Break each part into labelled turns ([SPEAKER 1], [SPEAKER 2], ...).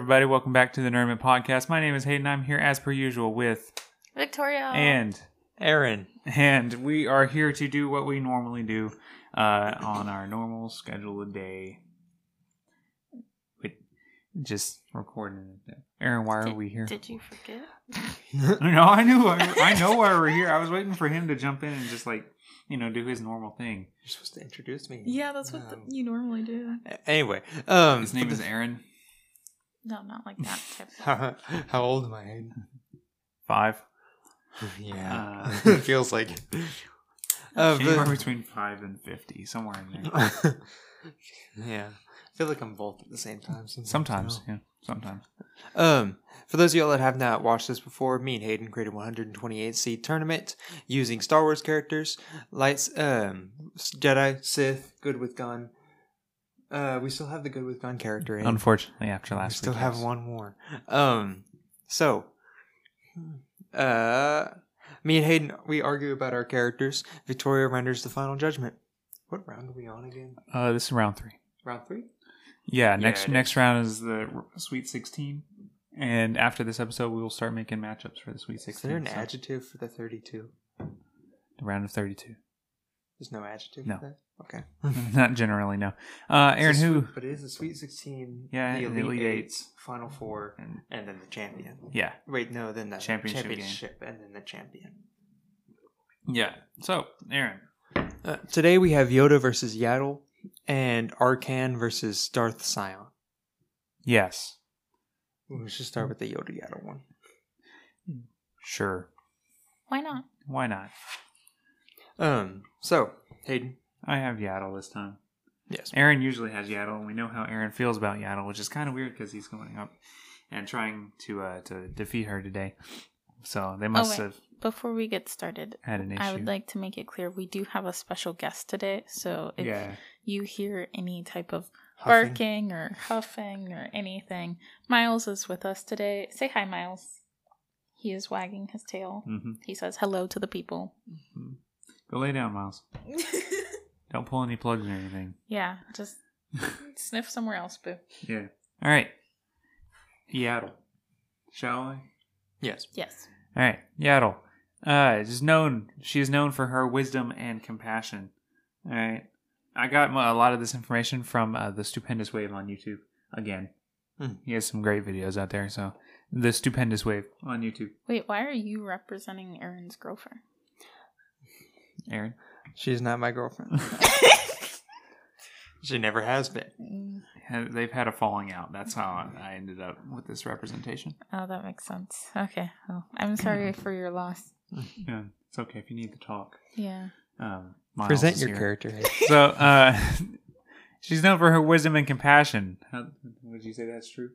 [SPEAKER 1] everybody? Welcome back to the Nerdman Podcast. My name is Hayden. I'm here as per usual with
[SPEAKER 2] Victoria
[SPEAKER 1] and
[SPEAKER 3] Aaron.
[SPEAKER 1] And we are here to do what we normally do on our normal scheduled day. Just recording it. Aaron, why are we here?
[SPEAKER 2] Did you forget?
[SPEAKER 1] No, I know why we're here. I was waiting for him to jump in and just do his normal thing.
[SPEAKER 3] You're supposed to introduce me.
[SPEAKER 2] Yeah, that's what you normally do.
[SPEAKER 3] Anyway,
[SPEAKER 1] his name is Aaron.
[SPEAKER 2] No, not like that type.
[SPEAKER 3] How old am I, Hayden?
[SPEAKER 1] 5.
[SPEAKER 3] Yeah, it feels like it.
[SPEAKER 1] Anywhere between 5 and 50, somewhere in there.
[SPEAKER 3] Yeah, I feel like I'm both at the same time.
[SPEAKER 1] Sometimes. Sometimes.
[SPEAKER 3] For those of y'all that have not watched this before, me and Hayden created 128 seed tournament using Star Wars characters, lights, Jedi, Sith, Good with Gun. We still have the Good with Gun character.
[SPEAKER 1] Unfortunately, after last
[SPEAKER 3] week, we still have one more. Me and Hayden, we argue about our characters. Victoria renders the final judgment. What round are we on again?
[SPEAKER 1] This is round 3.
[SPEAKER 3] Round 3?
[SPEAKER 1] Yeah, next round is the Sweet 16. And after this episode, we will start making matchups for the Sweet 16.
[SPEAKER 3] Is there an adjective for the 32?
[SPEAKER 1] The round of 32.
[SPEAKER 3] There's no adjective
[SPEAKER 1] no.
[SPEAKER 3] for that? Okay.
[SPEAKER 1] Not generally, no. Aaron, who?
[SPEAKER 3] But it is the Sweet 16,
[SPEAKER 1] yeah,
[SPEAKER 3] the Elite 8, Final 4, and then the champion.
[SPEAKER 1] Yeah.
[SPEAKER 3] Wait, no, then the
[SPEAKER 1] championship
[SPEAKER 3] and then the champion.
[SPEAKER 1] Yeah. So, Aaron.
[SPEAKER 3] Today we have Yoda versus Yaddle and Arcan versus Darth Sion.
[SPEAKER 1] Yes.
[SPEAKER 3] We should start with the Yoda Yaddle one.
[SPEAKER 1] Sure.
[SPEAKER 2] Why not?
[SPEAKER 1] Why not?
[SPEAKER 3] So, Hayden.
[SPEAKER 1] I have Yaddle this time.
[SPEAKER 3] Yes.
[SPEAKER 1] Aaron usually has Yaddle, and we know how Aaron feels about Yaddle, which is kind of weird because he's going up and trying to defeat her today. So they must have.
[SPEAKER 2] Before we get started,
[SPEAKER 1] had an issue.
[SPEAKER 2] I would like to make it clear we do have a special guest today. So if you hear any type of barking or huffing or anything, Miles is with us today. Say hi, Miles. He is wagging his tail. Mm-hmm. He says hello to the people.
[SPEAKER 1] Mm-hmm. Go lay down, Miles. Don't pull any plugs or anything.
[SPEAKER 2] Yeah, just sniff somewhere else, boo.
[SPEAKER 1] Yeah. All right. Yaddle. Shall we?
[SPEAKER 3] Yes.
[SPEAKER 2] Yes.
[SPEAKER 1] All right. Yaddle. She is known for her wisdom and compassion. All right. I got a lot of this information from the Stupendous Wave on YouTube. Again, he has some great videos out there. So, the Stupendous Wave on YouTube.
[SPEAKER 2] Wait, why are you representing Aaron's girlfriend?
[SPEAKER 1] Aaron?
[SPEAKER 3] She's not my girlfriend. She never has been.
[SPEAKER 1] They've had a falling out. That's how I ended up with this representation.
[SPEAKER 2] Oh, that makes sense. Okay. Well, I'm sorry for your loss.
[SPEAKER 1] Yeah, it's okay if you need to talk.
[SPEAKER 2] Yeah.
[SPEAKER 3] Present your character.
[SPEAKER 1] So, she's known for her wisdom and compassion. Would you say that's true?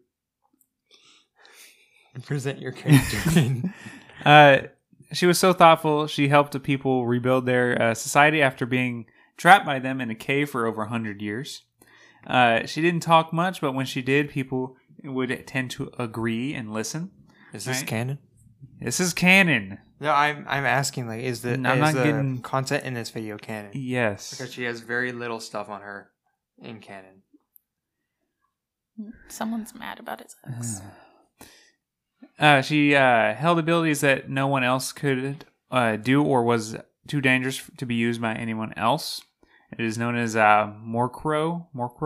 [SPEAKER 3] Present your character.
[SPEAKER 1] She was so thoughtful. She helped the people rebuild their society after being trapped by them in a cave for over 100 years. She didn't talk much, but when she did, people would tend to agree and listen.
[SPEAKER 3] Is this canon?
[SPEAKER 1] This is canon.
[SPEAKER 3] No, I'm asking, like, is the content in this video canon?
[SPEAKER 1] Yes.
[SPEAKER 3] Because she has very little stuff on her in canon.
[SPEAKER 2] Someone's mad about his ex.
[SPEAKER 1] She held abilities that no one else could do or was too dangerous to be used by anyone else. It is known as Morikro.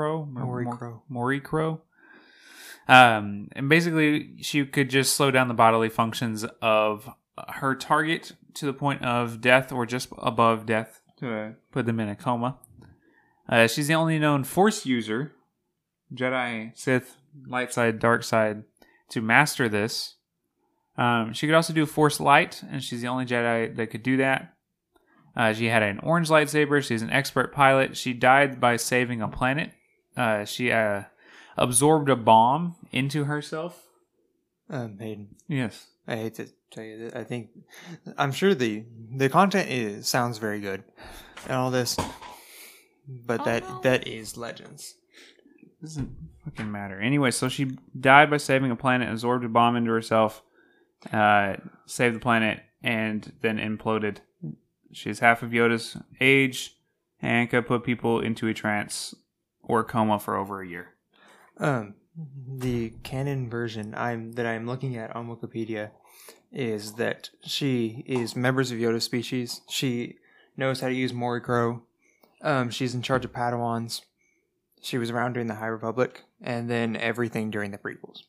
[SPEAKER 1] And basically, she could just slow down the bodily functions of her target to the point of death or just above death to put them in a coma. She's the only known Force user, Jedi, Sith, light side, dark side, to master this. She could also do Force Light, and she's the only Jedi that could do that. She had an orange lightsaber. She's an expert pilot. She died by saving a planet. She absorbed a bomb into herself.
[SPEAKER 3] Hayden.
[SPEAKER 1] Yes.
[SPEAKER 3] I hate to tell you that. I'm sure the content sounds very good and all this, but that is Legends.
[SPEAKER 1] Doesn't fucking matter. Anyway, so she died by saving a planet, absorbed a bomb into herself, saved the planet, and then imploded. She's half of Yoda's age, and could put people into a trance or coma for over a year.
[SPEAKER 3] the canon version that I'm looking at on Wikipedia is that she is members of Yoda species. She knows how to use Morikro. She's in charge of Padawans. She was around during the High Republic, and then everything during the prequels.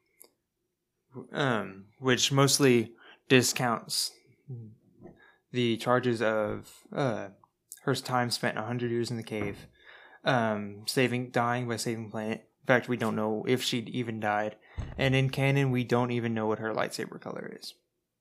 [SPEAKER 3] Which mostly discounts the charges of her time spent 100 years in the cave, dying by saving the planet. In fact, we don't know if she'd even died. And in canon, we don't even know what her lightsaber color is.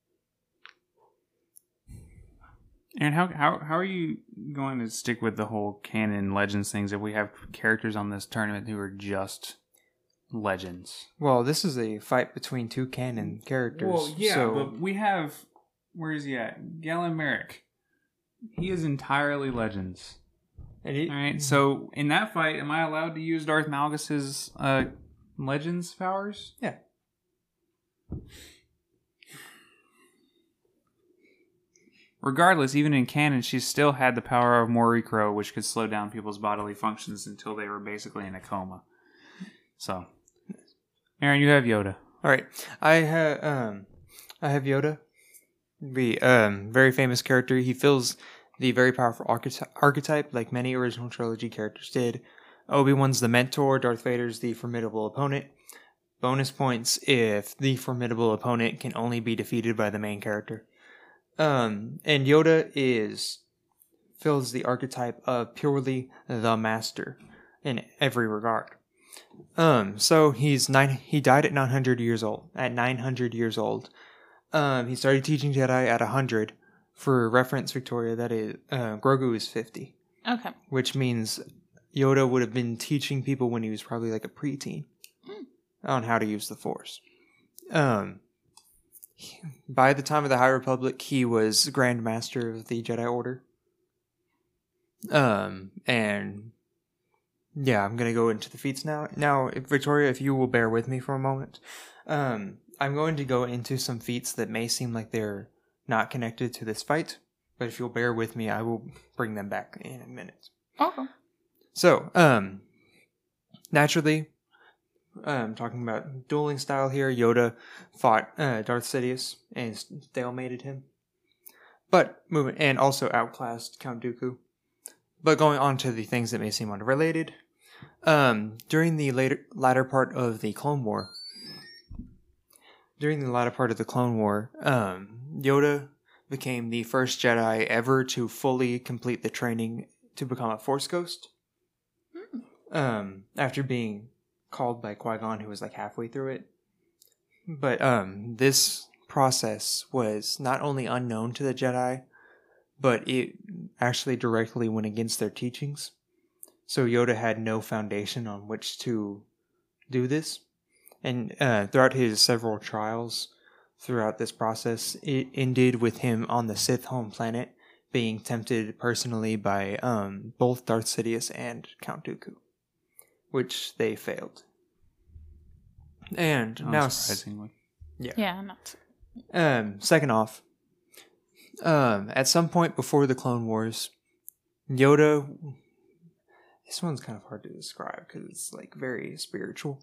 [SPEAKER 1] And how are you going to stick with the whole canon legends things if we have characters on this tournament who are just legends?
[SPEAKER 3] Well, this is a fight between two canon characters.
[SPEAKER 1] Well, yeah, but we have... Where is he at? Galen Merrick. He is entirely legends. Alright, so in that fight, am I allowed to use Darth Malgus's legends powers?
[SPEAKER 3] Yeah.
[SPEAKER 1] Regardless, even in canon, she still had the power of Morikro, which could slow down people's bodily functions until they were basically in a coma. So, Aaron, you have Yoda.
[SPEAKER 3] All right, I have Yoda, the very famous character. He fills the very powerful archetype, like many original trilogy characters did. Obi-Wan's the mentor. Darth Vader's the formidable opponent. Bonus points if the formidable opponent can only be defeated by the main character. And Yoda fills the archetype of purely the master in every regard. So he died at 900 years old. At 900 years old, he started teaching Jedi at 100. For reference, Victoria, that is Grogu is 50.
[SPEAKER 2] Okay.
[SPEAKER 3] Which means Yoda would have been teaching people when he was probably like a preteen on how to use the Force. By the time of the High Republic, he was Grand Master of the Jedi Order. And yeah, I'm gonna go into the feats now. Now, Victoria, if you will bear with me for a moment, I'm going to go into some feats that may seem like they're not connected to this fight, but if you'll bear with me, I will bring them back in a minute.
[SPEAKER 2] Okay.
[SPEAKER 3] So, naturally, talking about dueling style here, Yoda fought Darth Sidious and stalemated him, and also outclassed Count Dooku. But going on to the things that may seem unrelated, during the latter part of the Clone War, Yoda became the first Jedi ever to fully complete the training to become a Force Ghost. After being called by Qui-Gon, who was like halfway through it. But this process was not only unknown to the Jedi, but it actually directly went against their teachings. So Yoda had no foundation on which to do this. And throughout his several trials throughout this process, it ended with him on the Sith home planet being tempted personally by both Darth Sidious and Count Dooku, which they failed. And now,
[SPEAKER 1] surprisingly,
[SPEAKER 2] yeah, not.
[SPEAKER 3] Second off, at some point before the Clone Wars, Yoda. This one's kind of hard to describe because it's like very spiritual.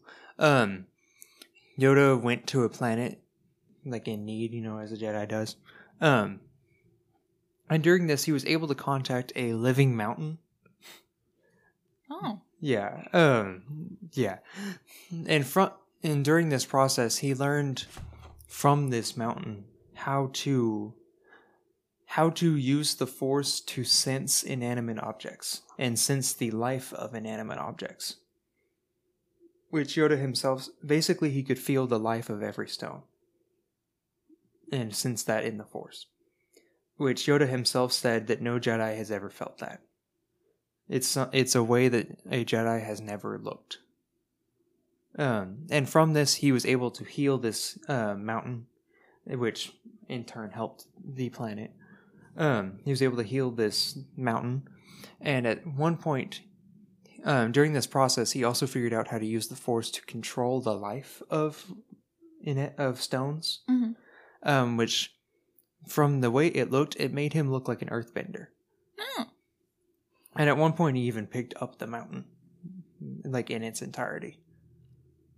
[SPEAKER 3] Yoda went to a planet like in need, as a Jedi does. And during this, he was able to contact a living mountain.
[SPEAKER 2] Oh.
[SPEAKER 3] Yeah. Yeah. And during this process, he learned from this mountain how to use the Force to sense inanimate objects and sense the life of inanimate objects. Which Yoda himself, basically he could feel the life of every stone and sense that in the Force. Which Yoda himself said that no Jedi has ever felt that. It's a way that a Jedi has never looked. And from this, he was able to heal this mountain, which in turn helped the planet. He was able to heal this mountain, and at one point during this process, he also figured out how to use the Force to control the life of stones, which, from the way it looked, it made him look like an earthbender.
[SPEAKER 2] Oh.
[SPEAKER 3] And at one point, he even picked up the mountain, like in its entirety.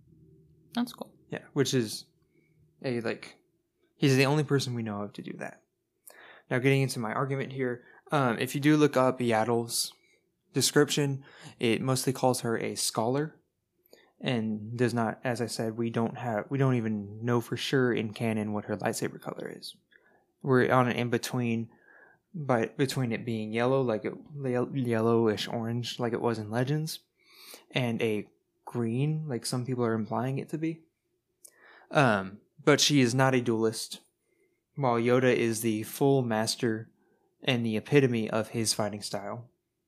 [SPEAKER 2] That's cool.
[SPEAKER 3] Yeah, which is he's the only person we know of to do that. Now, getting into my argument here, if you do look up Yaddle's description, it mostly calls her a scholar, and does not, as I said, we don't even know for sure in canon what her lightsaber color is. We're on an in between, but between it being yellow, yellowish orange, like it was in Legends, and a green, like some people are implying it to be. But she is not a duelist, while Yoda is the full master and the epitome of his fighting style.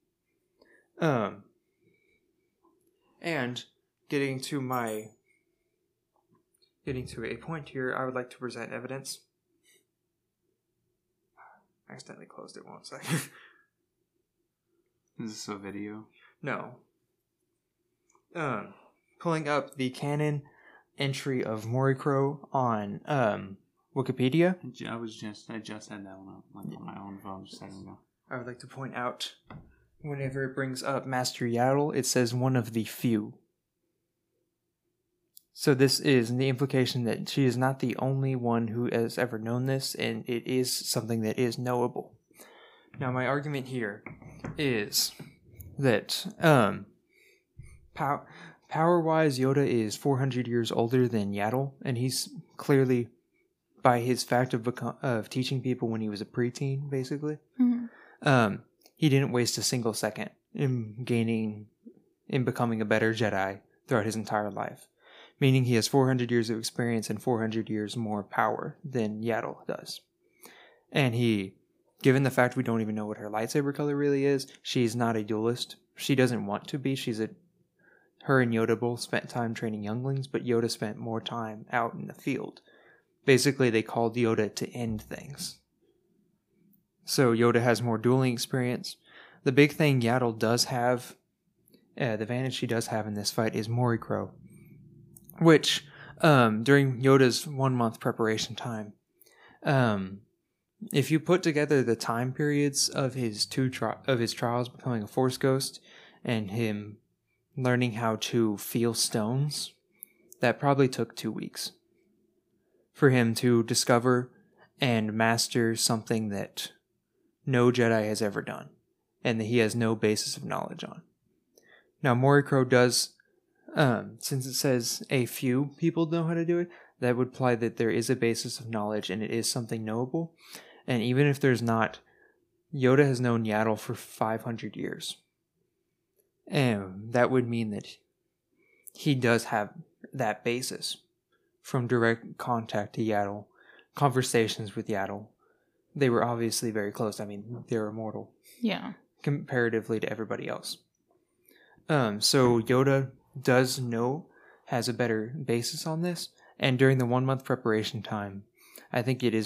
[SPEAKER 3] And getting to a point here, I would like to present evidence. I accidentally closed it 1 second.
[SPEAKER 1] Is this a video?
[SPEAKER 3] No. Pulling up the canon entry of Morikro on Wikipedia.
[SPEAKER 1] I just had that one up on my own phone just a second ago.
[SPEAKER 3] I would like to point out, whenever it brings up Master Yaddle, it says one of the few. So this is the implication that she is not the only one who has ever known this, and it is something that is knowable. Now, my argument here is that power-wise, Yoda is 400 years older than Yaddle, and he's clearly, by his fact of teaching people when he was a preteen, basically, he didn't waste a single second in becoming a better Jedi throughout his entire life. Meaning he has 400 years of experience and 400 years more power than Yaddle does. And given the fact we don't even know what her lightsaber color really is, she's not a duelist. She doesn't want to be. Her and Yoda both spent time training younglings, but Yoda spent more time out in the field. Basically, they called Yoda to end things. So Yoda has more dueling experience. The big thing Yaddle does have, the advantage she does have in this fight is Morikro, which, during Yoda's 1 month preparation time, if you put together the time periods of his trials becoming a Force Ghost and him learning how to feel stones, that probably took 2 weeks for him to discover and master something that no Jedi has ever done, and that he has no basis of knowledge on. Now, Morikro does, since it says a few people know how to do it, that would imply that there is a basis of knowledge and it is something knowable. And even if there's not, Yoda has known Yaddle for 500 years. And that would mean that he does have that basis from direct contact to Yaddle, conversations with Yaddle. They were obviously very close. I mean, they're immortal.
[SPEAKER 2] Yeah.
[SPEAKER 3] Comparatively to everybody else. So Yoda has a better basis on this. And during the 1 month preparation time, I think it is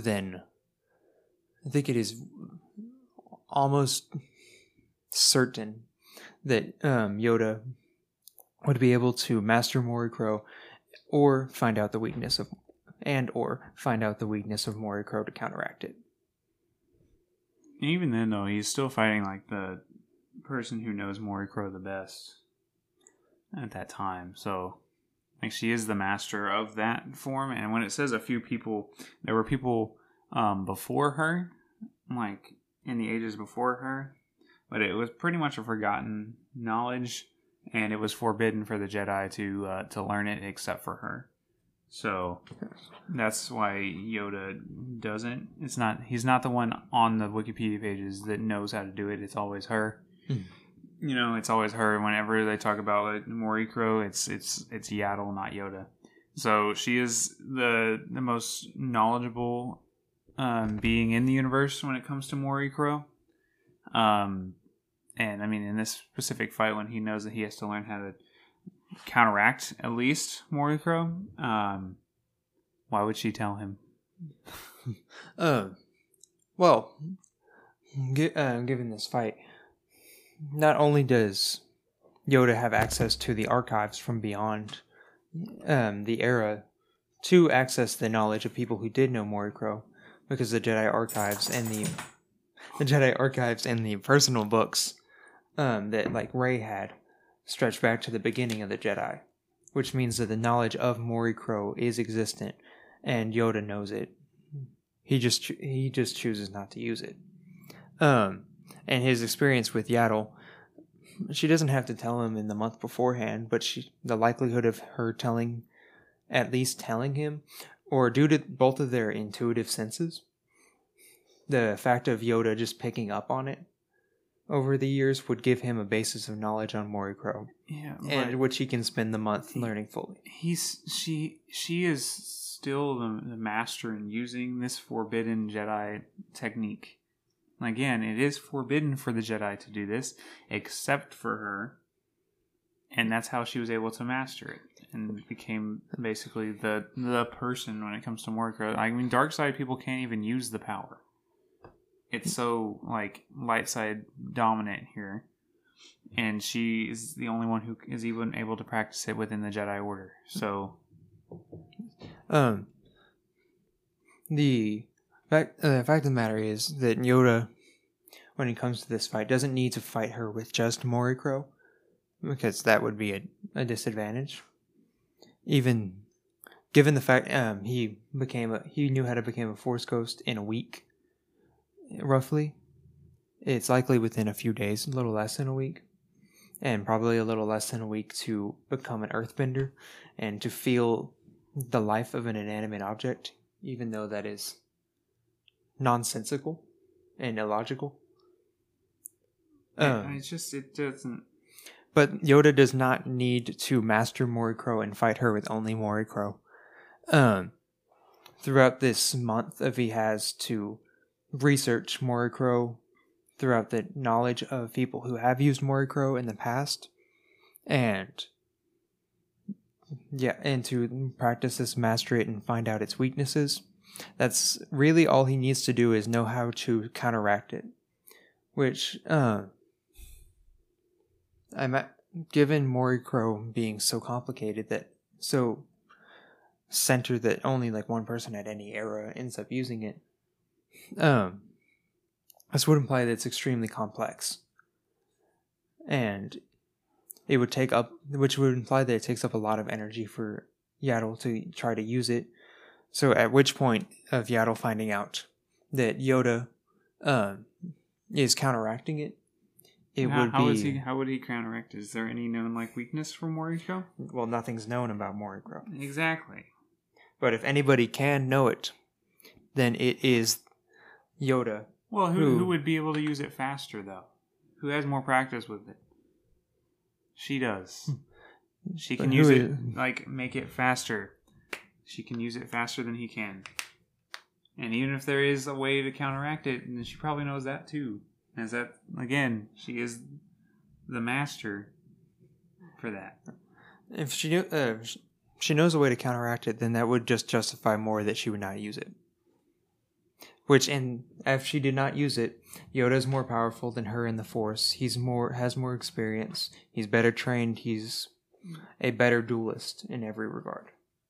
[SPEAKER 3] almost certain that Yoda would be able to master Morikro or find out the weakness of Morikro to counteract it.
[SPEAKER 1] Even then, though, he's still fighting like the person who knows Morikro the best at that time. So, like, she is the master of that form. And when it says a few people, there were people before her, like in the ages before her, but it was pretty much a forgotten knowledge, and it was forbidden for the Jedi to learn it except for her. So that's why Yoda doesn't. He's not the one on the Wikipedia pages that knows how to do it. It's always her. You know, it's always her. Whenever they talk about like Morikro, it's Yaddle, not Yoda. So she is the most knowledgeable being in the universe when it comes to Morikro. And I mean, in this specific fight, when he knows that he has to learn how to counteract at least Morikro, why would she tell him?
[SPEAKER 3] Well, given this fight, not only does Yoda have access to the archives from beyond the era to access the knowledge of people who did know Morikro, because the Jedi archives and the personal books that like Rey had stretch back to the beginning of the Jedi. which means that the knowledge of Morikro is existent, and Yoda knows it. He just chooses not to use it. And his experience with Yaddle, she doesn't have to tell him in the month beforehand, but the likelihood of her at least telling him, or due to both of their intuitive senses, the fact of Yoda just picking up on it over the years would give him a basis of knowledge on Morikro, and which he can spend the month learning fully.
[SPEAKER 1] She is still the master in using this forbidden Jedi technique. Again, it is forbidden for the Jedi to do this, except for her, and that's how she was able to master it, and became basically the person when it comes to Morikro. I mean, dark side people can't even use the power. It's so, light side dominant here. And she is the only one who is even able to practice it within the Jedi Order. So...
[SPEAKER 3] The fact of the matter is that Yoda, when it comes to this fight, doesn't need to fight her with just Morikro, because that would be a disadvantage. Even given the fact he knew how to become a Force Ghost in a week, roughly. It's likely within a few days, a little less than a week, and probably a little less than a week to become an Earthbender and to feel the life of an inanimate object, even though that is nonsensical and illogical.
[SPEAKER 1] It doesn't...
[SPEAKER 3] But Yoda does not need to master Morikro and fight her with only Morikro. Throughout this month, he has to research Morikro throughout the knowledge of people who have used Morikro in the past, and to practice this, master it, and find out its weaknesses. That's really all he needs to do, is know how to counteract it. Which, given Morikro being so complicated, so centered that only one person at any era ends up using it, this would imply that it's extremely complex, and it would which would imply that it takes up a lot of energy for Yaddle to try to use it. So at which point of Yaddle finding out that Yoda is counteracting it,
[SPEAKER 1] how would he counteract? Is there any known weakness for Morikro?
[SPEAKER 3] Well, nothing's known about Morikro.
[SPEAKER 1] Exactly.
[SPEAKER 3] But if anybody can know it, then it is Yoda.
[SPEAKER 1] Well, who would be able to use it faster, though? Who has more practice with it? She does. She can use it, make it faster. She can use it faster than he can. And even if there is a way to counteract it, then she probably knows that, too. As that, again, she is the master for that.
[SPEAKER 3] If she knows a way to counteract it, then that would just justify more that she would not use it. If she did not use it, Yoda is more powerful than her in the Force. Has more experience. He's better trained. He's a better duelist in every regard.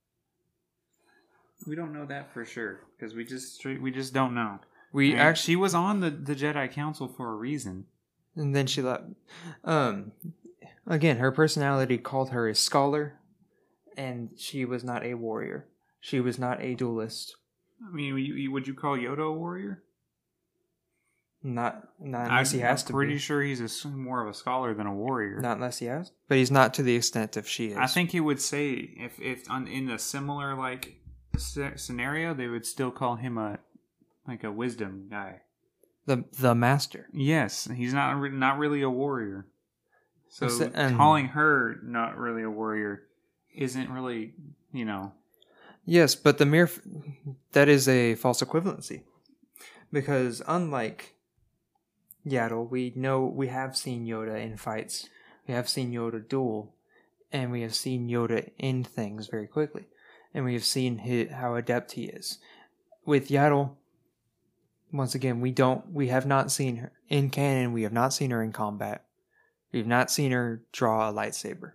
[SPEAKER 1] We don't know that for sure, because we just don't know. She was on the Jedi Council for a reason.
[SPEAKER 3] And then she left. Again, her personality called her a scholar, and she was not a warrior. She was not a duelist.
[SPEAKER 1] I mean, would you call Yoda a warrior?
[SPEAKER 3] Not unless he has to be.
[SPEAKER 1] I'm pretty sure he's more of a scholar than a warrior.
[SPEAKER 3] Not unless he has. But he's not to the extent of she is.
[SPEAKER 1] I think he would say, if in a similar scenario, they would still call him a wisdom guy.
[SPEAKER 3] The master.
[SPEAKER 1] Yes, he's not really a warrior. So calling her not really a warrior isn't really,
[SPEAKER 3] Yes, but that is a false equivalency, because unlike Yaddle, we have seen Yoda in fights, we have seen Yoda duel, and we have seen Yoda end things very quickly, and we have seen how adept he is. With Yaddle, once again, we have not seen her in canon. We have not seen her in combat. We have not seen her draw a lightsaber.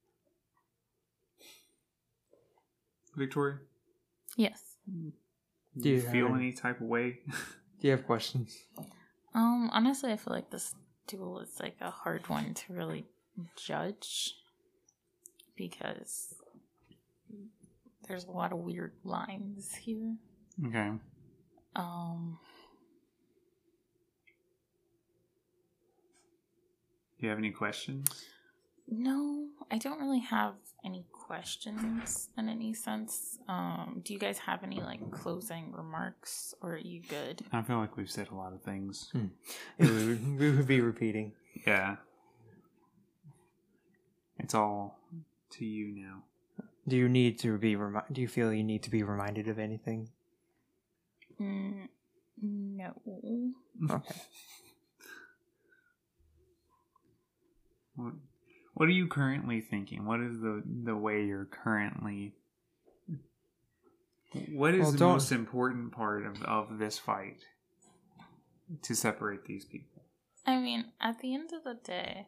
[SPEAKER 1] Victoria?
[SPEAKER 2] Yes.
[SPEAKER 1] Do you feel any type of way?
[SPEAKER 3] Do you have questions?
[SPEAKER 2] Honestly, I feel like this duel is a hard one to really judge, because there's a lot of weird lines here.
[SPEAKER 1] Okay. Do you have any questions?
[SPEAKER 2] No, I don't really have any questions in any sense. Do you guys have any like closing remarks, or are you good?
[SPEAKER 1] I feel like we've said a lot of things.
[SPEAKER 3] We would be repeating.
[SPEAKER 1] Yeah. It's all to you now.
[SPEAKER 3] Do you need to be do you feel you need to be reminded of anything?
[SPEAKER 2] No.
[SPEAKER 3] Okay.
[SPEAKER 1] What are you currently thinking? What is the way you're currently... What is the most important part of this fight to separate these people?
[SPEAKER 2] I mean, at the end of the day,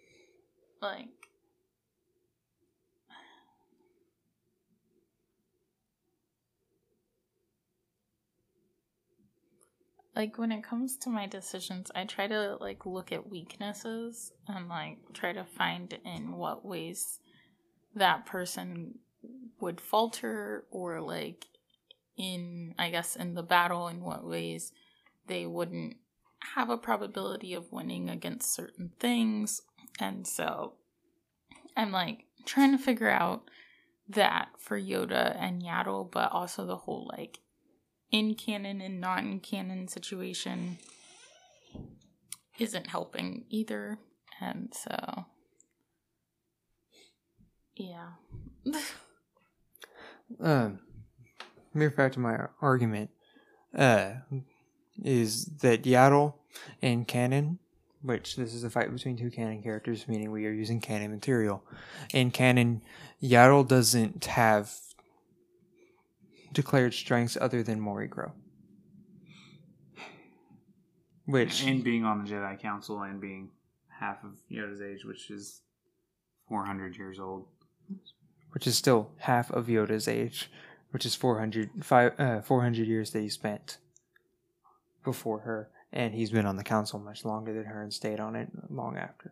[SPEAKER 2] like when it comes to my decisions, I try to look at weaknesses and try to find in what ways that person would falter, or in the battle, in what ways they wouldn't have a probability of winning against certain things. And so I'm trying to figure out that for Yoda and Yaddle, but also the whole in canon and not in canon situation isn't helping either. And so yeah.
[SPEAKER 3] Mere fact of my argument is that Yaddle and canon, which this is a fight between two canon characters, meaning we are using canon material. In canon, Yaddle doesn't have declared strengths other than Morigro.
[SPEAKER 1] And being on the Jedi Council and being half of Yoda's age, which is 400 years old.
[SPEAKER 3] Which is still half of Yoda's age, which is 400 years that he spent before her. And he's been on the council much longer than her and stayed on it long after.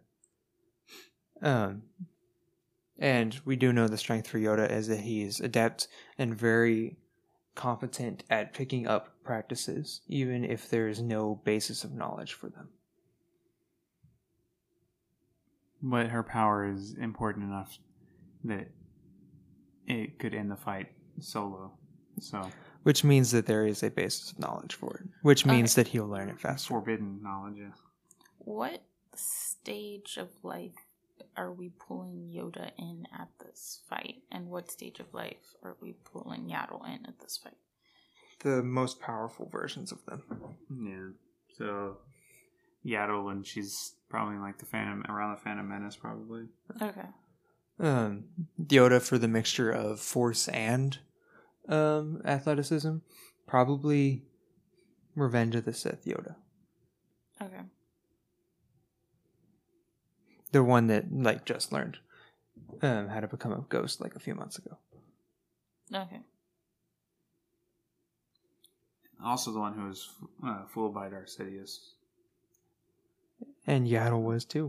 [SPEAKER 3] And we do know the strength for Yoda is that he is adept and very competent at picking up practices, even if there is no basis of knowledge for them.
[SPEAKER 1] But her power is important enough that it could end the fight solo. So,
[SPEAKER 3] which means that there is a basis of knowledge for it. Which means that he'll learn it faster.
[SPEAKER 1] Forbidden knowledge, yes.
[SPEAKER 2] What stage of life are we pulling Yoda in at this fight? And what stage of life are we pulling Yaddle in at this fight?
[SPEAKER 3] The most powerful versions of them.
[SPEAKER 1] Yeah. So, Yaddle, when she's probably around the Phantom Menace, probably.
[SPEAKER 2] Okay.
[SPEAKER 3] Yoda for the mixture of force and athleticism, probably Revenge of the Sith Yoda.
[SPEAKER 2] Okay.
[SPEAKER 3] The one that just learned how to become a ghost a few months ago.
[SPEAKER 2] Okay.
[SPEAKER 1] Also the one who was fooled by Darth Sidious.
[SPEAKER 3] And Yaddle was too.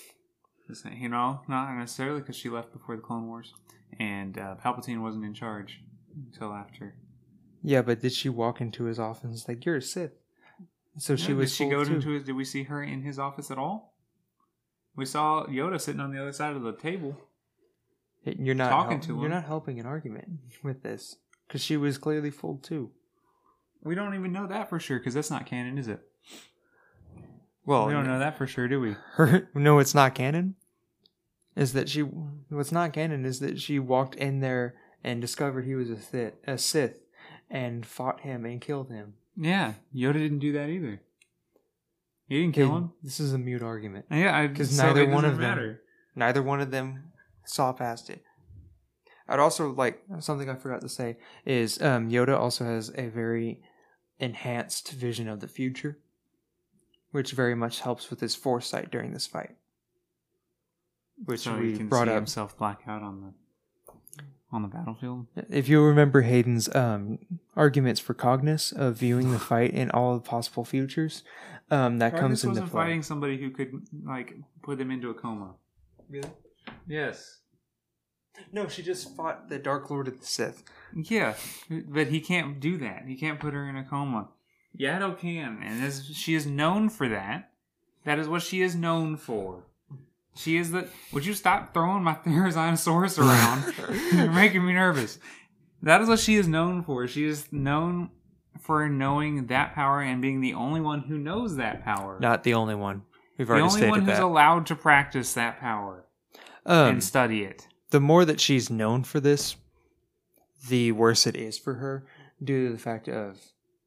[SPEAKER 1] Not necessarily, because she left before the Clone Wars. And Palpatine wasn't in charge until after.
[SPEAKER 3] Yeah, but did she walk into his office you're a Sith? So she was.
[SPEAKER 1] Did she go into his? Did we see her in his office at all? We saw Yoda sitting on the other side of the table.
[SPEAKER 3] You're not
[SPEAKER 1] talking to him.
[SPEAKER 3] You're not helping an argument with this, because she was clearly fooled too.
[SPEAKER 1] We don't even know that for sure, because that's not canon, is it?
[SPEAKER 3] Well,
[SPEAKER 1] we don't know that for sure, do we?
[SPEAKER 3] No, it's not canon. What's not canon is that she walked in there and discovered he was a Sith, and fought him and killed him.
[SPEAKER 1] Yeah, Yoda didn't do that either. He didn't kill him.
[SPEAKER 3] This is a mute argument.
[SPEAKER 1] Yeah,
[SPEAKER 3] because neither one of them saw past it. I'd also something I forgot to say is Yoda also has a very enhanced vision of the future, which very much helps with his foresight during this fight. Which
[SPEAKER 1] so
[SPEAKER 3] we
[SPEAKER 1] he can
[SPEAKER 3] brought
[SPEAKER 1] see
[SPEAKER 3] up
[SPEAKER 1] himself black out on the battlefield.
[SPEAKER 3] If you remember Hayden's arguments for Cognis of viewing the fight in all the possible futures, that comes into
[SPEAKER 1] wasn't
[SPEAKER 3] play.
[SPEAKER 1] Fighting somebody who could put them into a coma.
[SPEAKER 3] Really?
[SPEAKER 1] Yes.
[SPEAKER 3] No, she just fought the Dark Lord of the Sith.
[SPEAKER 1] Yeah, but he can't do that. He can't put her in a coma. Yaddle can, and she is known for that. That is what she is known for. She is the... Would you stop throwing my Therizinosaurus around? You're making me nervous. That is what she is known for. She is known for knowing that power and being the only one who knows that power.
[SPEAKER 3] Not the only one. We've already stated that. The only one who's
[SPEAKER 1] allowed to practice that power and study it.
[SPEAKER 3] The more that she's known for this, the worse it is for her, due to the fact of...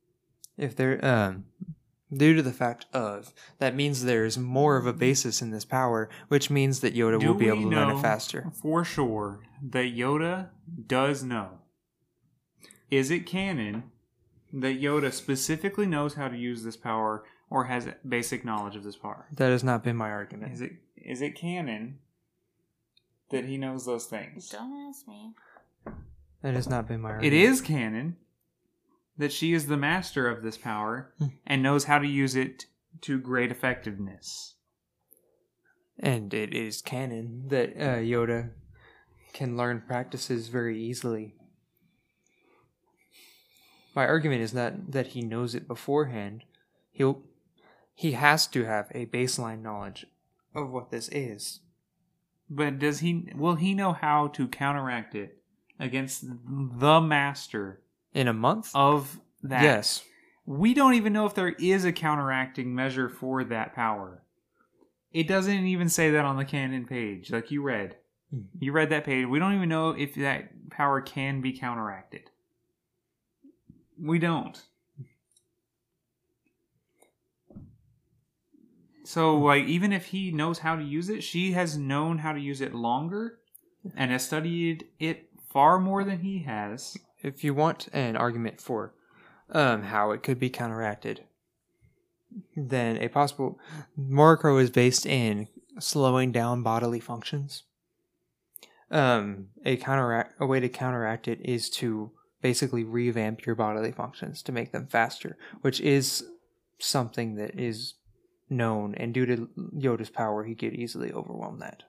[SPEAKER 3] that means there's more of a basis in this power, which means that Yoda will be able to learn it faster.
[SPEAKER 1] For sure that Yoda does know. Is it canon that Yoda specifically knows how to use this power or has basic knowledge of this power?
[SPEAKER 3] That has not been my argument.
[SPEAKER 1] Is it canon that he knows those things?
[SPEAKER 2] Don't ask me.
[SPEAKER 3] That has not been my argument.
[SPEAKER 1] It is canon that she is the master of this power and knows how to use it to great effectiveness.
[SPEAKER 3] And it is canon that Yoda can learn practices very easily. My argument is not that he knows it beforehand. He has to have a baseline knowledge of what this is.
[SPEAKER 1] But will he know how to counteract it against the master?
[SPEAKER 3] In a month?
[SPEAKER 1] Of that.
[SPEAKER 3] Yes.
[SPEAKER 1] We don't even know if there is a counteracting measure for that power. It doesn't even say that on the canon page, like you read. You read that page. We don't even know if that power can be counteracted. We don't. So, like, even if he knows how to use it, she has known how to use it longer and has studied it far more than he has.
[SPEAKER 3] If you want an argument for how it could be counteracted, then a possible... Morocco is based in slowing down bodily functions. A way to counteract it is to basically revamp your bodily functions to make them faster, which is something that is known, and due to Yoda's power, he could easily overwhelm that.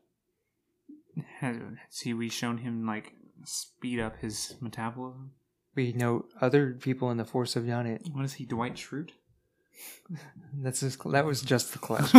[SPEAKER 1] See, we shown him, like, speed up his metabolism.
[SPEAKER 3] We know other people in the Force have done it.
[SPEAKER 1] What is he, Dwight Schrute?
[SPEAKER 3] That was just the class.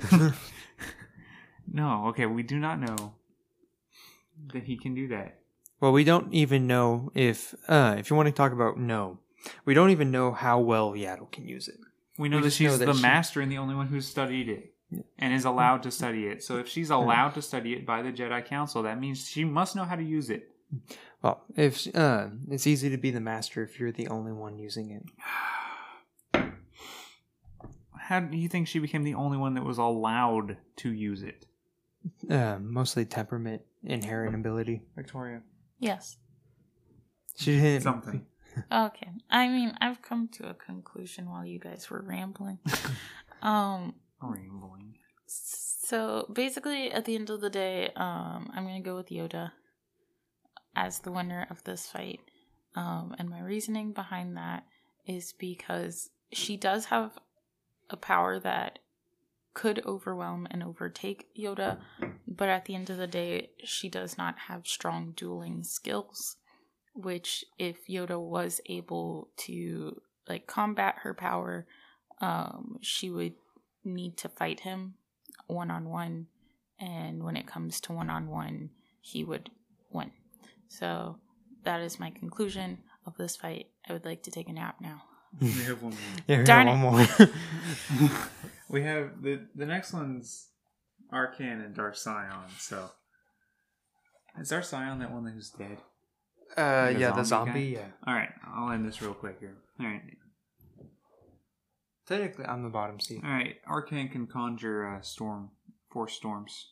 [SPEAKER 1] No, okay, we do not know that he can do that.
[SPEAKER 3] Well, we don't even know if you want to talk about we don't even know how well Yaddle can use it.
[SPEAKER 1] We know that she's the master and the only one who's studied it and is allowed to study it. So if she's allowed to study it by the Jedi Council, that means she must know how to use it.
[SPEAKER 3] Well, if it's easy to be the master if you're the only one using it.
[SPEAKER 1] How do you think she became the only one that was allowed to use it?
[SPEAKER 3] Mostly temperament, inherent ability.
[SPEAKER 1] Victoria.
[SPEAKER 2] Yes.
[SPEAKER 3] She didn't.
[SPEAKER 1] Something.
[SPEAKER 2] Okay. I mean, I've come to a conclusion while you guys were rambling.
[SPEAKER 1] Rambling.
[SPEAKER 2] So basically, at the end of the day, I'm going to go with Yoda as the winner of this fight. And my reasoning behind that is because she does have a power that could overwhelm and overtake Yoda, but at the end of the day, she does not have strong dueling skills, which if Yoda was able to combat her power, she would need to fight him one-on-one, and when it comes to one-on-one, he would win. So that is my conclusion of this fight. I would like to take a nap now.
[SPEAKER 1] We have one more.
[SPEAKER 3] Yeah, we
[SPEAKER 2] Darn
[SPEAKER 3] have
[SPEAKER 2] it.
[SPEAKER 3] one more.
[SPEAKER 1] We have the next one's Arcan and Darth Sion. So is Darth Sion that one who's dead?
[SPEAKER 3] The zombie.
[SPEAKER 1] Yeah. All right, I'll end this real quick here. All right.
[SPEAKER 3] Technically, I'm the bottom seat.
[SPEAKER 1] All right, Arcan can conjure force storms.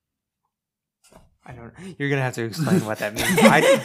[SPEAKER 3] I don't. You're gonna have to explain what that means.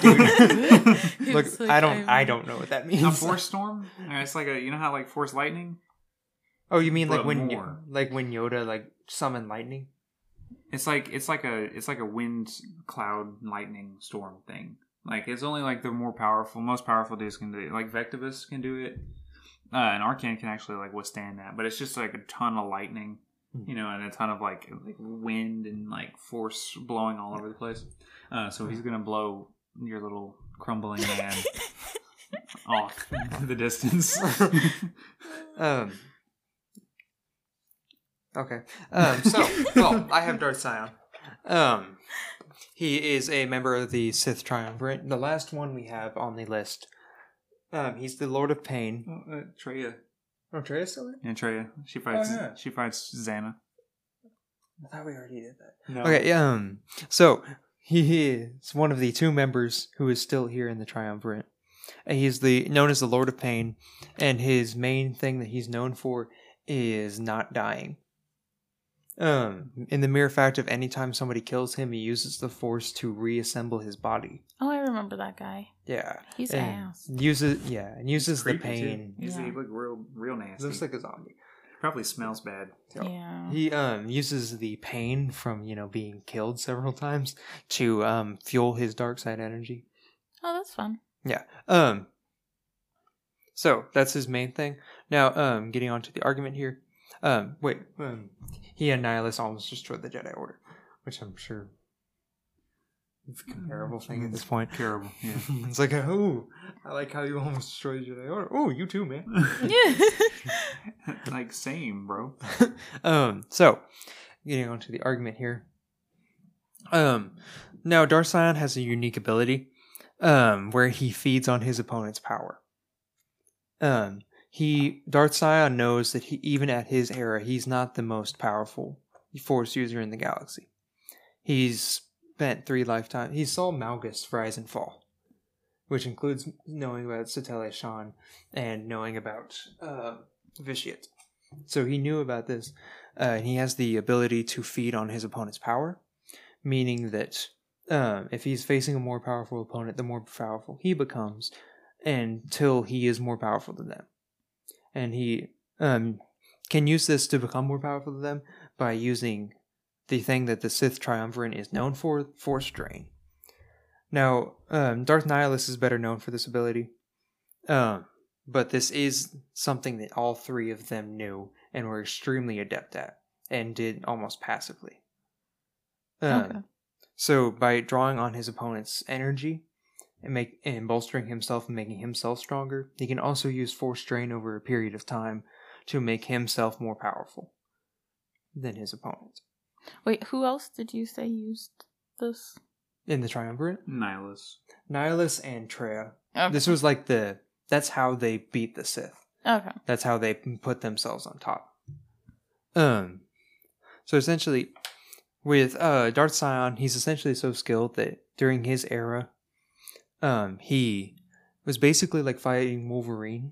[SPEAKER 3] I don't know what that means.
[SPEAKER 1] A force storm? It's like you know how force lightning.
[SPEAKER 3] Oh, you mean
[SPEAKER 1] but
[SPEAKER 3] when
[SPEAKER 1] more.
[SPEAKER 3] when Yoda summoned lightning?
[SPEAKER 1] It's like a wind cloud lightning storm thing. It's only the most powerful dudes can do it. Vectivus can do it, and Arcan can actually withstand that. But it's just a ton of lightning you know, and a ton of like wind and like force blowing all over the place. So he's gonna blow your little crumbling man off into the distance.
[SPEAKER 3] Okay. So, well, I have Darth Sion. He is a member of the Sith Triumvirate. The last one we have on the list. He's the Lord of Pain.
[SPEAKER 1] Traya.
[SPEAKER 3] Oh, Treya's still there?
[SPEAKER 1] Yeah, Traya. She fights.
[SPEAKER 3] Oh, yeah.
[SPEAKER 1] She fights Xana.
[SPEAKER 3] I thought we already did that.
[SPEAKER 1] No.
[SPEAKER 3] Okay. So he is one of the 2 members who is still here in the Triumvirate. He's known as the Lord of Pain, and his main thing that he's known for is not dying. In the mere fact of any time somebody kills him, he uses the Force to reassemble his body.
[SPEAKER 2] Oh, I remember that guy.
[SPEAKER 3] Yeah,
[SPEAKER 2] he's ass.
[SPEAKER 3] Uses the pain.
[SPEAKER 1] He look real nasty.
[SPEAKER 3] Looks like a zombie.
[SPEAKER 1] Probably smells bad.
[SPEAKER 2] Yeah.
[SPEAKER 3] He uses the pain from being killed several times to fuel his dark side energy.
[SPEAKER 2] Oh, that's fun.
[SPEAKER 3] Yeah. So that's his main thing. Now, getting on to the argument here. He and Nihilus almost destroyed the Jedi Order, which I'm sure is a comparable thing at this point.
[SPEAKER 1] Terrible. Yeah.
[SPEAKER 3] It's like, oh, I like how you almost destroyed the Jedi Order. Oh, you too, man.
[SPEAKER 2] Yeah.
[SPEAKER 1] Like, same, bro.
[SPEAKER 3] So, getting on to the argument here. Now, Darth Sion has a unique ability, where he feeds on his opponent's power. Darth Sion knows that even at his era, he's not the most powerful Force user in the galaxy. He's spent 3 lifetimes. He saw Malgus rise and fall, which includes knowing about Satele Shan and knowing about Vitiate. So he knew about this. And he has the ability to feed on his opponent's power, meaning that if he's facing a more powerful opponent, the more powerful he becomes until he is more powerful than them. And he can use this to become more powerful than them by using the thing that the Sith Triumvirate is known for, Force Drain. Now, Darth Nihilus is better known for this ability, but this is something that all 3 of them knew and were extremely adept at, and did almost passively.
[SPEAKER 2] Okay.
[SPEAKER 3] So, by drawing on his opponent's energy, and bolstering himself and making himself stronger, he can also use Force Drain over a period of time to make himself more powerful than his opponent.
[SPEAKER 2] Wait, who else did you say used this?
[SPEAKER 3] In the Triumvirate?
[SPEAKER 1] Nihilus
[SPEAKER 3] and Traya.
[SPEAKER 2] Okay.
[SPEAKER 3] This was like that's how they beat the Sith.
[SPEAKER 2] Okay.
[SPEAKER 3] That's how they put themselves on top. So essentially, with Darth Sion, he's essentially so skilled that during his era, he was basically like fighting Wolverine.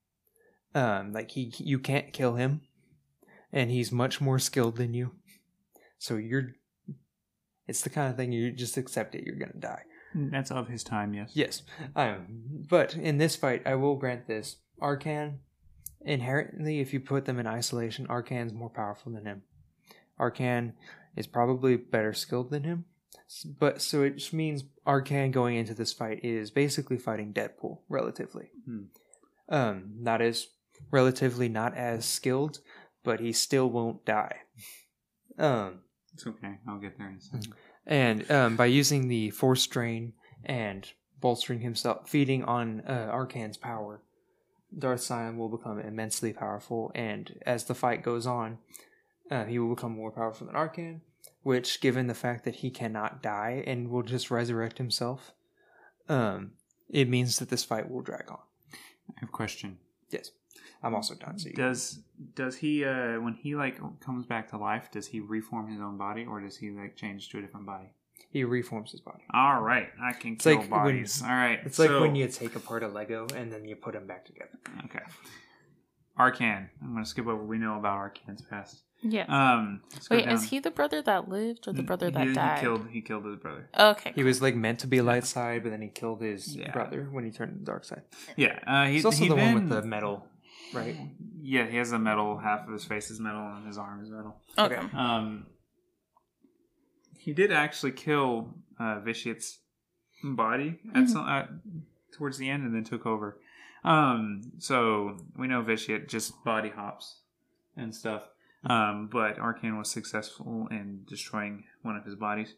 [SPEAKER 3] You can't kill him, and he's much more skilled than you. So it's the kind of thing you just accept it. You're gonna die.
[SPEAKER 1] That's of his time, yes.
[SPEAKER 3] Yes. But in this fight, I will grant this: Arcan, inherently, if you put them in isolation, Arcan's more powerful than him. Arcan is probably better skilled than him. But so it just means Arcan going into this fight is basically fighting Deadpool, relatively. Not as skilled, but he still won't die.
[SPEAKER 1] It's okay. I'll get there in a second.
[SPEAKER 3] And by using the Force Drain and bolstering himself, feeding on Arcan's power, Darth Sion will become immensely powerful. And as the fight goes on, he will become more powerful than Arcan. Which, given the fact that he cannot die and will just resurrect himself, it means that this fight will drag on.
[SPEAKER 1] I have a question.
[SPEAKER 3] Yes, I'm also done. So
[SPEAKER 1] does he when he like comes back to life? Does he reform his own body, or does he like change to a different body?
[SPEAKER 3] He reforms his body.
[SPEAKER 1] All right, I can kill
[SPEAKER 3] like
[SPEAKER 1] bodies. All right,
[SPEAKER 3] it's like when you take apart a Lego and then you put them back together.
[SPEAKER 1] Okay. Arcan. I'm going to skip over what we know about Arcan's past.
[SPEAKER 2] Yeah. Wait, is he the brother that lived or the brother that died?
[SPEAKER 1] He killed his brother.
[SPEAKER 2] Okay.
[SPEAKER 3] He was like meant to be light side, but then he killed his brother when he turned to the dark side.
[SPEAKER 1] Yeah.
[SPEAKER 3] He's also the one with the metal, right?
[SPEAKER 1] Yeah, he has a metal. Half of his face is metal, and his arm is metal.
[SPEAKER 2] Okay.
[SPEAKER 1] He did actually kill Vitiate's body at towards the end, and then took over. So we know Vitiate just body hops and stuff. But Arcane was successful in destroying one of his bodies.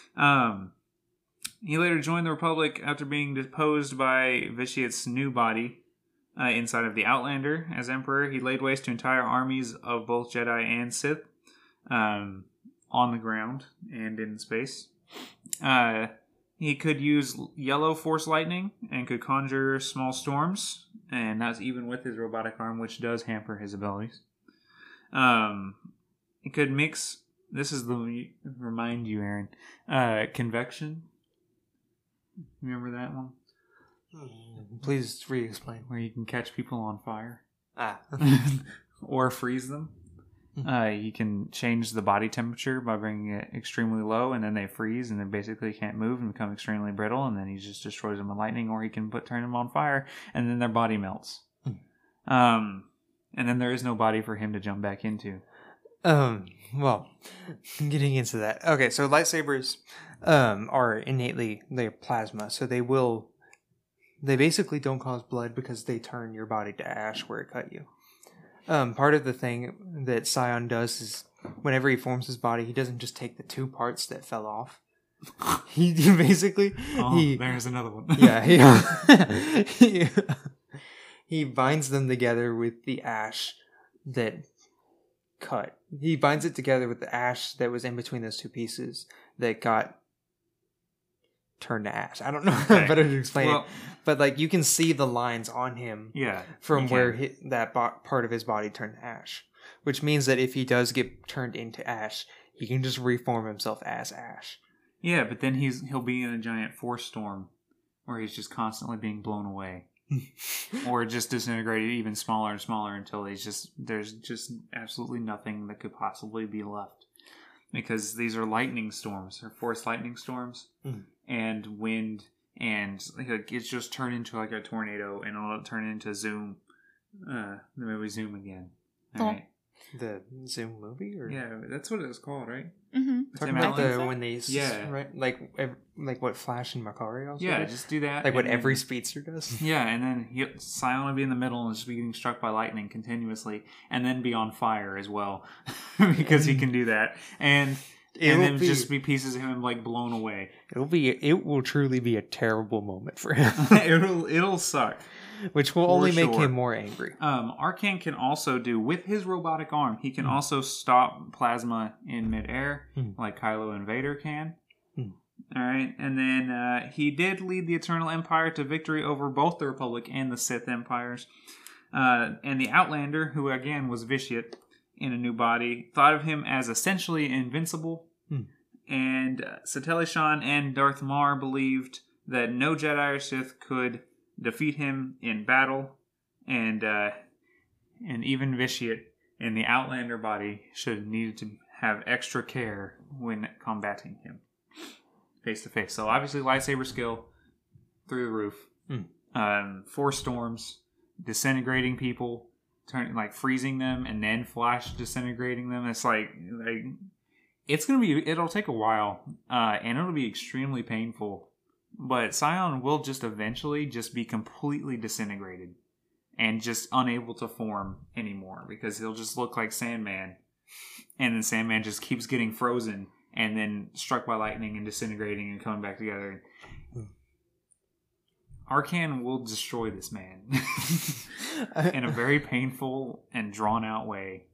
[SPEAKER 1] He later joined the Republic after being deposed by Vitiate's new body inside of the Outlander. As Emperor, he laid waste to entire armies of both Jedi and Sith on the ground and in space. He could use yellow force lightning and could conjure small storms, and that's even with his robotic arm, which does hamper his abilities. He could mix. This is the remind you, Aaron. Convection. Remember that one?
[SPEAKER 3] Please re-explain.
[SPEAKER 1] Where you can catch people on fire.
[SPEAKER 3] Ah.
[SPEAKER 1] Or freeze them. You can change the body temperature by bringing it extremely low, and then they freeze, and they basically can't move and become extremely brittle, and then he just destroys them with lightning, or he can turn them on fire, and then their body melts. And then there is no body for him to jump back into.
[SPEAKER 3] Well, getting into that. Okay, so lightsabers are innately, they're plasma, so they basically don't cause blood because they turn your body to ash where it cut you. Part of the thing that Sion does is whenever he forms his body, he doesn't just take the two parts that fell off. He basically...
[SPEAKER 1] there's another one.
[SPEAKER 3] Yeah, he binds them together with the ash that cut. He binds it together with the ash that was in between those two pieces that got turned to ash. I don't know how better to explain it. But like you can see the lines on him from where that part of his body turned to ash. Which means that if he does get turned into ash, he can just reform himself as ash.
[SPEAKER 1] Yeah, but then he'll be in a giant force storm where he's just constantly being blown away. Or just disintegrated even smaller and smaller until there's just absolutely nothing that could possibly be left. Because these are lightning storms, or force lightning storms, and wind, and it's just turned into like a tornado, and it'll turn into Zoom, the movie Zoom again. All right.
[SPEAKER 3] The Zoom movie? Or?
[SPEAKER 1] Yeah, that's what it was called, right?
[SPEAKER 2] Mm-hmm.
[SPEAKER 3] Talking about when they... Yeah. Right? Like what Flash and Macari also
[SPEAKER 1] Yeah,
[SPEAKER 3] did?
[SPEAKER 1] just do that.
[SPEAKER 3] Like what every speedster does?
[SPEAKER 1] Yeah, and then Sion would be in the middle and just be getting struck by lightning continuously, and then be on fire as well, because he can do that. And then just be pieces of him like blown away.
[SPEAKER 3] It will truly be a terrible moment for him.
[SPEAKER 1] It'll suck.
[SPEAKER 3] Which will only make him more angry.
[SPEAKER 1] Arcane can also do, with his robotic arm, he can also stop plasma in midair, like Kylo and Vader can. Alright, and then he did lead the Eternal Empire to victory over both the Republic and the Sith Empires. And the Outlander, who again was Vitiate in a new body, thought of him as essentially invincible. And Satellishan and Darth Maul believed that no Jedi or Sith could defeat him in battle, and even Vitiate in the Outlander body should need to have extra care when combating him face to face. So obviously lightsaber skill through the roof. Force storms, disintegrating people, freezing them, and then flash disintegrating them. It's it'll take a while, and it'll be extremely painful. But Sion will just eventually just be completely disintegrated and just unable to form anymore, because he'll just look like Sandman, and then Sandman just keeps getting frozen and then struck by lightning and disintegrating and coming back together. Arcane will destroy this man in a very painful and drawn out way.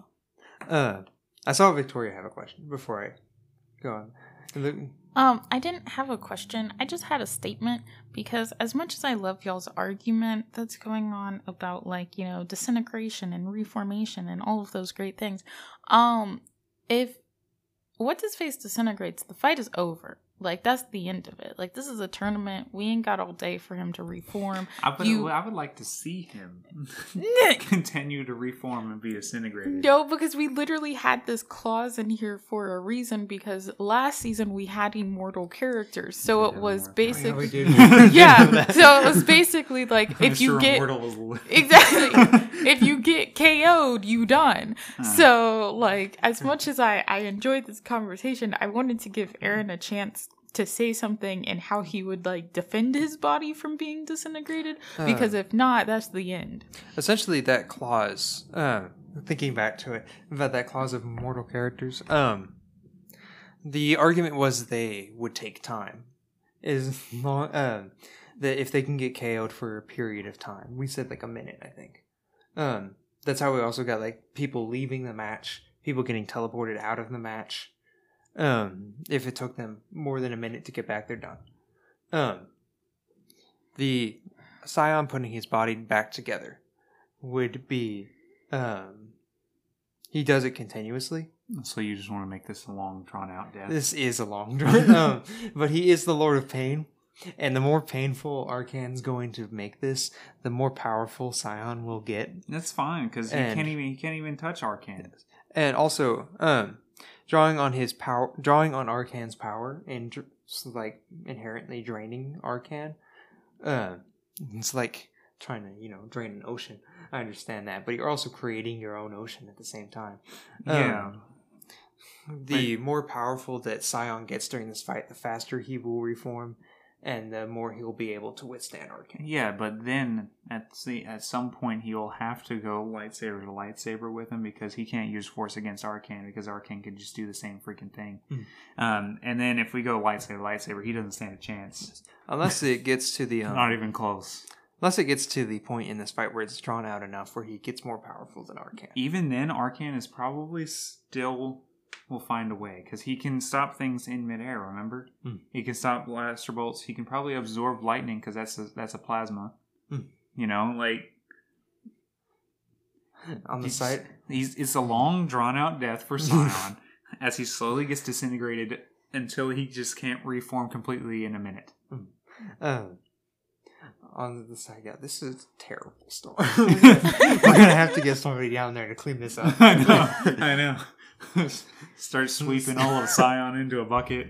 [SPEAKER 3] I saw Victoria have a question before I go on.
[SPEAKER 2] I didn't have a question. I just had a statement, because as much as I love y'all's argument that's going on about disintegration and reformation and all of those great things, if What's-His-Face disintegrates, the fight is over. That's the end of it. This is a tournament. We ain't got all day for him to reform.
[SPEAKER 1] I would like to see him continue to reform and be disintegrated.
[SPEAKER 2] No, because we literally had this clause in here for a reason, because last season we had immortal characters. So it was basically... So it was basically if you get... Exactly. If you get KO'd, you done. So, as much as I enjoyed this conversation, I wanted to give Aaron a chance to say something and how he would defend his body from being disintegrated, because if not, that's the end.
[SPEAKER 3] Essentially, that clause thinking back to it about that clause of immortal characters. The argument was they would take time, that if they can get KO'd for a period of time. We said like a minute, I think. That's how we also got like people leaving the match, people getting teleported out of the match. If it took them more than a minute to get back, they're done. The Scion putting his body back together would be, he does it continuously.
[SPEAKER 1] So you just want to make this a long, drawn-out death?
[SPEAKER 3] This is a long drawn but he is the Lord of Pain. And the more painful Arcane's going to make this, the more powerful Scion will get.
[SPEAKER 1] That's fine, because he can't even touch Arcane.
[SPEAKER 3] And also, drawing on Arcane's power and like inherently draining Arcane, it's like trying to drain an ocean. I understand that, but you're also creating your own ocean at the same time. The more powerful that Scion gets during this fight, the faster he will reform, and the more he'll be able to withstand Arcane.
[SPEAKER 1] Yeah, but then at some point he will have to go lightsaber to lightsaber with him, because he can't use Force against Arcane, because Arcane can just do the same freaking thing. And then if we go lightsaber to lightsaber, he doesn't stand a chance.
[SPEAKER 3] Unless it gets to the...
[SPEAKER 1] Not even close.
[SPEAKER 3] Unless it gets to the point in this fight where it's drawn out enough where he gets more powerful than Arcane.
[SPEAKER 1] Even then, Arcane is probably still... will find a way, because he can stop things in midair, remember? He can stop blaster bolts. He can probably absorb lightning, because that's a plasma. Like...
[SPEAKER 3] On the side?
[SPEAKER 1] It's a long, drawn-out death for Scion, as he slowly gets disintegrated until he just can't reform completely in a minute.
[SPEAKER 3] On the side, yeah, this is a terrible story. We're gonna have to get somebody down there to clean this up.
[SPEAKER 1] I know. Start sweeping all of Scion into a bucket.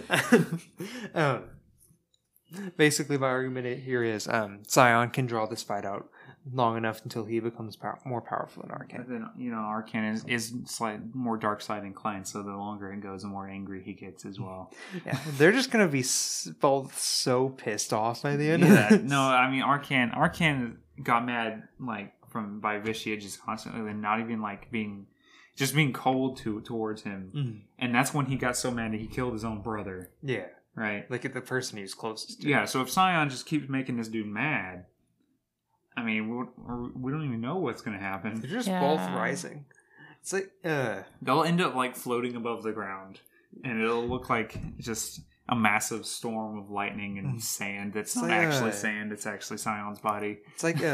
[SPEAKER 3] Basically, my argument here is Scion can draw this fight out long enough until he becomes more powerful than Arcane.
[SPEAKER 1] But then, Arcane is slightly more dark side inclined, so the longer it goes, the more angry he gets as well.
[SPEAKER 3] Yeah, they're just gonna be both so pissed off by the end.
[SPEAKER 1] Yeah, no, I mean Arcane got mad by Vitiate just constantly, and not even being cold towards him, and that's when he got so mad that he killed his own brother.
[SPEAKER 3] Yeah,
[SPEAKER 1] right.
[SPEAKER 3] Like at the person he was closest to.
[SPEAKER 1] Yeah, so if Scion just keeps making this dude mad, I mean, we don't even know what's going to happen.
[SPEAKER 3] They're just both rising. It's like
[SPEAKER 1] they'll end up floating above the ground, and it'll look like just a massive storm of lightning and sand. That's not actually sand; it's actually Scion's body.
[SPEAKER 3] It's like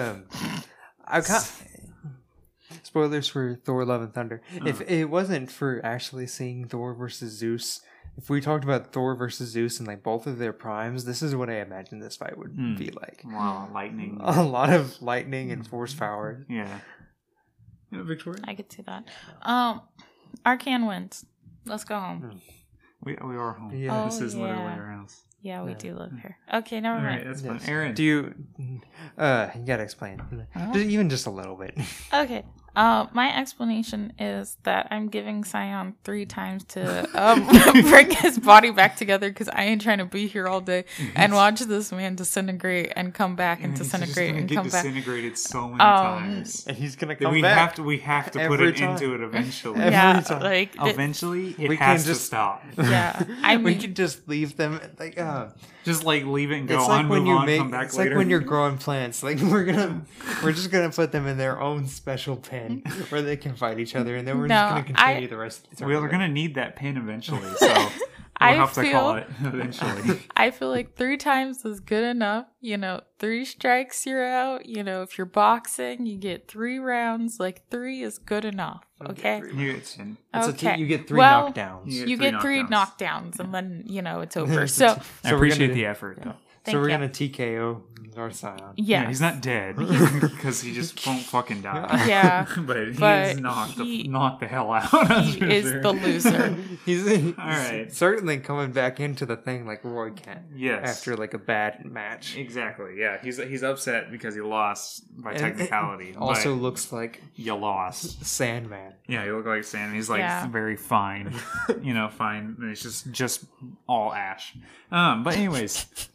[SPEAKER 3] spoilers for Thor: Love and Thunder. If it wasn't for actually seeing Thor versus Zeus, if we talked about Thor versus Zeus and both of their primes, this is what I imagine this fight would be like.
[SPEAKER 1] Wow, lightning.
[SPEAKER 3] A lot of lightning and force power.
[SPEAKER 1] Yeah. Victoria?
[SPEAKER 2] I could see that. Arcane wins. Let's go home.
[SPEAKER 1] We are home.
[SPEAKER 3] Yeah.
[SPEAKER 1] This is literally our house.
[SPEAKER 2] Yeah, we do live here. Okay, never mind.
[SPEAKER 1] All right, that's fine. Aaron.
[SPEAKER 3] Do you... you gotta explain. Even just a little bit.
[SPEAKER 2] Okay. My explanation is that I'm giving Scion 3 times to bring his body back together, because I ain't trying to be here all day and watch this man disintegrate and come back and disintegrate and come back.
[SPEAKER 1] Disintegrated so many times,
[SPEAKER 3] and he's gonna come back.
[SPEAKER 1] We have to put it into it eventually.
[SPEAKER 2] Yeah,
[SPEAKER 1] eventually it has to stop.
[SPEAKER 2] Yeah, I mean,
[SPEAKER 3] we can just leave them
[SPEAKER 1] just leave it and go
[SPEAKER 3] it's
[SPEAKER 1] on.
[SPEAKER 3] When
[SPEAKER 1] move
[SPEAKER 3] you
[SPEAKER 1] on,
[SPEAKER 3] make,
[SPEAKER 1] come back
[SPEAKER 3] it's
[SPEAKER 1] later.
[SPEAKER 3] like when you're growing plants. We're just gonna put them in their own special pen where they can fight each other, and then we're just gonna continue the rest of the time.
[SPEAKER 1] We're gonna need that pen eventually, so we'll have to call it eventually.
[SPEAKER 2] I feel like 3 times is good enough. 3 strikes, you're out. If you're boxing, you get 3 rounds. 3 is good enough. Okay.
[SPEAKER 1] You get 10.
[SPEAKER 3] You get 3 knockdowns.
[SPEAKER 2] You get 3 knockdowns, and then it's over. So
[SPEAKER 1] I appreciate the effort, though.
[SPEAKER 3] So we're gonna TKO our Scion.
[SPEAKER 2] Yeah,
[SPEAKER 1] he's not dead because he just won't fucking die.
[SPEAKER 2] Yeah,
[SPEAKER 1] but is knocked the hell out.
[SPEAKER 2] He is the loser.
[SPEAKER 3] He's
[SPEAKER 1] all right.
[SPEAKER 3] Certainly coming back into the thing like Roy can.
[SPEAKER 1] Yes.
[SPEAKER 3] After a bad match.
[SPEAKER 1] Exactly. Yeah. He's upset because he lost by technicality.
[SPEAKER 3] Also looks like
[SPEAKER 1] you lost.
[SPEAKER 3] Sandman.
[SPEAKER 1] Yeah, you look like Sandman. He's very fine. Fine. And it's just all ash. But anyways.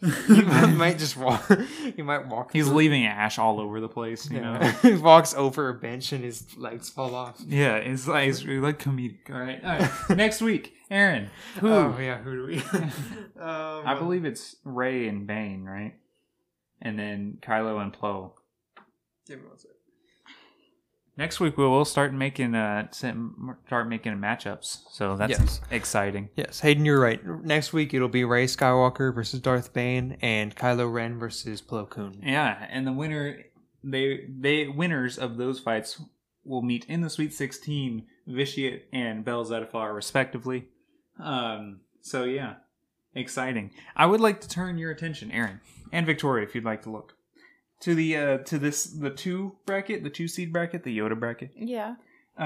[SPEAKER 3] might just walk. He might walk.
[SPEAKER 1] He's leaving ash all over the place. You know,
[SPEAKER 3] he walks over a bench and his legs fall off.
[SPEAKER 1] Yeah, it's like comedic. All right. Next week, Aaron. Who?
[SPEAKER 3] Oh yeah, who do we?
[SPEAKER 1] I believe it's Rey and Bane, right? And then Kylo and Plo.
[SPEAKER 3] Give me one second.
[SPEAKER 1] Next week we will start making matchups, so that's exciting.
[SPEAKER 3] Yes, Hayden, you're right. Next week it'll be Rey Skywalker versus Darth Bane and Kylo Ren versus Plo Koon.
[SPEAKER 1] Yeah, and the winners of those fights will meet in the Sweet 16, Vitiate and Bell Zettifar respectively. So yeah, exciting. I would like to turn your attention, Aaron and Victoria, if you'd like to look. To the the 2 bracket, the 2 seed bracket, the Yoda bracket.
[SPEAKER 2] Yeah.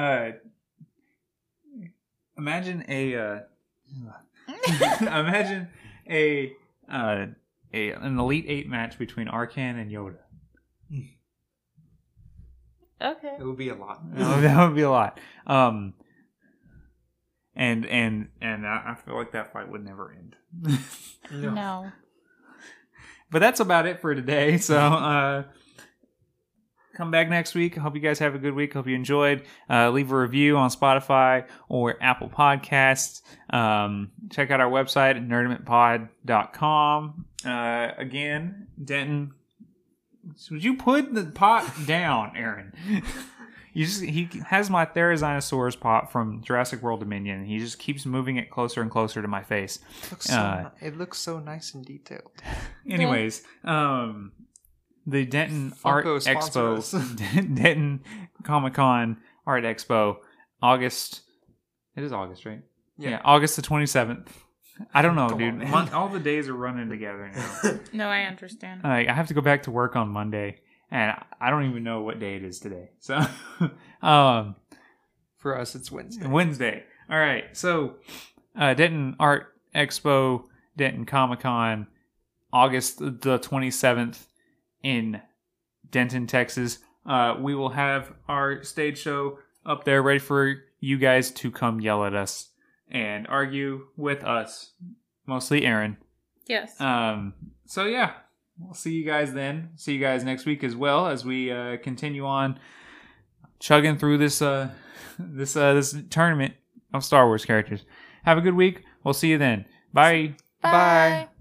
[SPEAKER 1] Imagine an Elite 8 match between Arcan and Yoda.
[SPEAKER 2] Okay.
[SPEAKER 3] It would be a lot.
[SPEAKER 1] That would be a lot. And I feel like that fight would never end.
[SPEAKER 2] No.
[SPEAKER 1] But that's about it for today. So come back next week. Hope you guys have a good week. Hope you enjoyed. Leave a review on Spotify or Apple Podcasts. Check out our website at nerdimentpod.com. Again, Denton, would you put the pot down, Aaron? He has my Therizinosaurus pot from Jurassic World Dominion. He just keeps moving it closer and closer to my face.
[SPEAKER 3] It looks so nice and detailed.
[SPEAKER 1] Anyways, the Denton Art Expo, Denton Comic-Con Art Expo, August. It is August, right? Yeah, August the 27th. I don't know, dude. All the days are running together now.
[SPEAKER 2] No, I understand.
[SPEAKER 1] I have to go back to work on Monday. And I don't even know what day it is today. So,
[SPEAKER 3] for us, it's Wednesday.
[SPEAKER 1] Wednesday. All right. So, Denton Art Expo, Denton Comic-Con, August the 27th in Denton, Texas. We will have our stage show up there ready for you guys to come yell at us and argue with us. Mostly Aaron.
[SPEAKER 2] Yes.
[SPEAKER 1] So, yeah. We'll see you guys then. See you guys next week as well as we continue on chugging through this tournament of Star Wars characters. Have a good week. We'll see you then. Bye.
[SPEAKER 2] Bye.